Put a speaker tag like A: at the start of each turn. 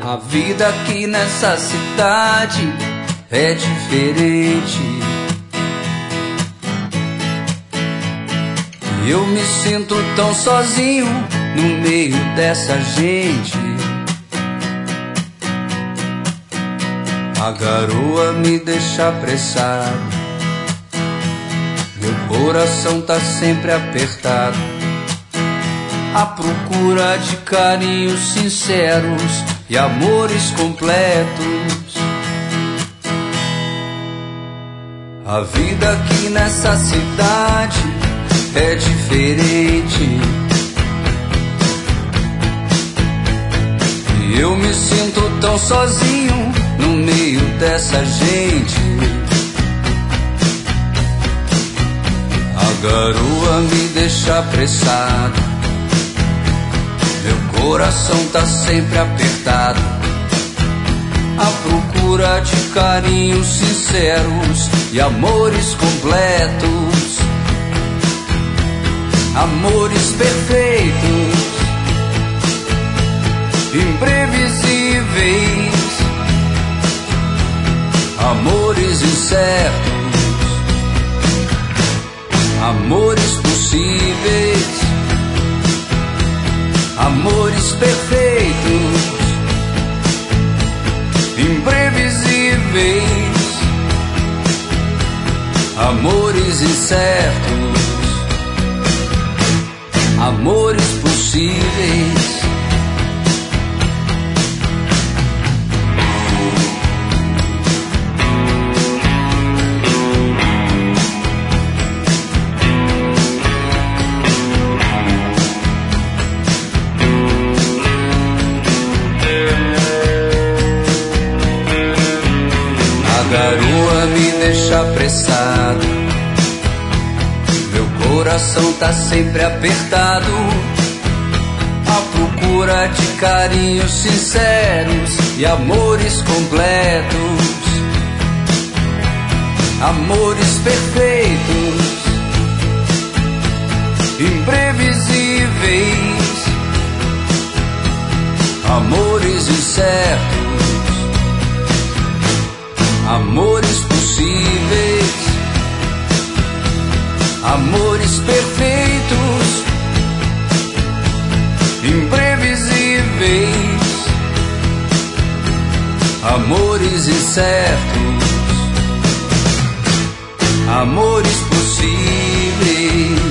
A: A vida aqui nessa cidade é diferente. Eu me sinto tão sozinho no meio dessa gente. A garoa me deixa apressado, meu coração tá sempre apertado, à procura de carinhos sinceros e amores completos. A vida aqui nessa cidade é diferente. E eu me sinto tão sozinho no meio dessa gente. A garoa me deixa apressado, meu coração tá sempre apertado, à procura de carinhos sinceros e amores completos. Amores perfeitos, imprevisíveis, amores incertos, amores possíveis, amores perfeitos, imprevisíveis, amores incertos, amores possíveis. A garoa me deixa apressado, meu coração tá sempre apertado, à procura de carinhos sinceros e amores completos. Amores perfeitos, imprevisíveis, amores incertos, amores possíveis, amores perfeitos, imprevisíveis, amores incertos, amores possíveis.